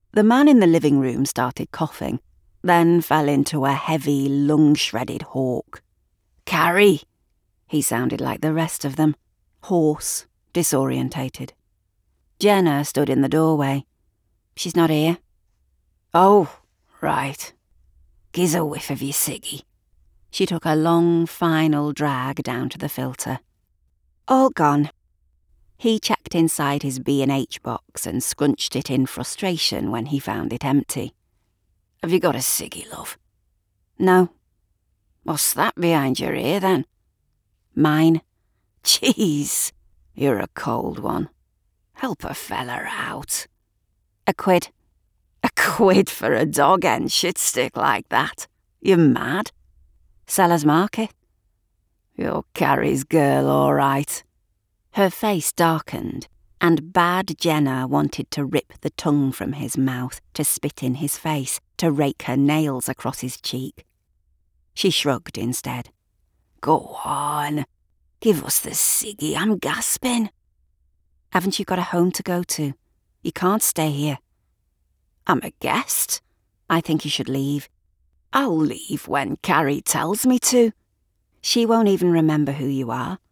The man in the living room started coughing, then fell into a heavy, lung-shredded hawk. "Carrie!" He sounded like the rest of them, hoarse, disorientated. Jenna stood in the doorway. "She's not here." "Oh, right. Gives a whiff of your ciggy." She took a long, final drag down to the filter. "All gone." He checked inside his B&H box and scrunched it in frustration when he found it empty. "Have you got a ciggy, love?" "No." "What's that behind your ear, then?" "Mine." "Jeez, you're a cold one. Help a fella out." £1. £1 for a dog-end shit-stick like that? You're mad." "Seller's market." "You're Carrie's girl, all right." Her face darkened, and bad Jenna wanted to rip the tongue from his mouth, to spit in his face, to rake her nails across his cheek. She shrugged instead. "Go on. Give us the ciggy, I'm gasping." "Haven't you got a home to go to? You can't stay here." "I'm a guest. I think you should leave." "I'll leave when Carrie tells me to." "She won't even remember who you are.